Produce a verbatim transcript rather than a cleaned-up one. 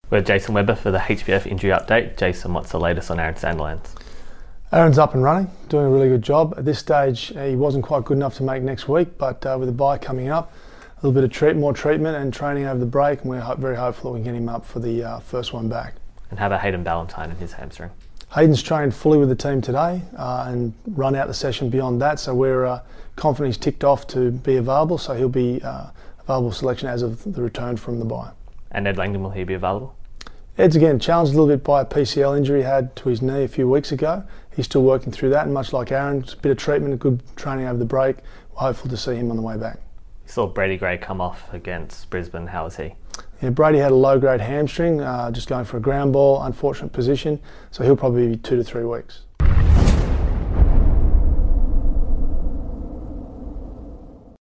We're Jason Webber for the H B F injury update. Jason, what's the latest on Aaron Sandilands? Aaron's up and running, doing a really good job. At this stage, he wasn't quite good enough to make next week, but uh, with the bye coming up, a little bit of treat, more treatment and training over the break, and we're ho- very hopeful that we can get him up for the uh, first one back. And how about Hayden Ballantyne and his hamstring? Hayden's trained fully with the team today uh, and run out the session beyond that, so we're uh, confident he's ticked off to be available, so he'll be uh, available selection as of the return from the bye. And Ed Langdon, will he be available? Ed's again challenged a little bit by a P C L injury he had to his knee a few weeks ago. He's still working through that, and much like Aaron, just a bit of treatment, good training over the break. We're hopeful to see him on the way back. You saw Brady Gray come off against Brisbane. How was he? Yeah, Brady had a low-grade hamstring, uh, just going for a ground ball, unfortunate position, so he'll probably be two to three weeks.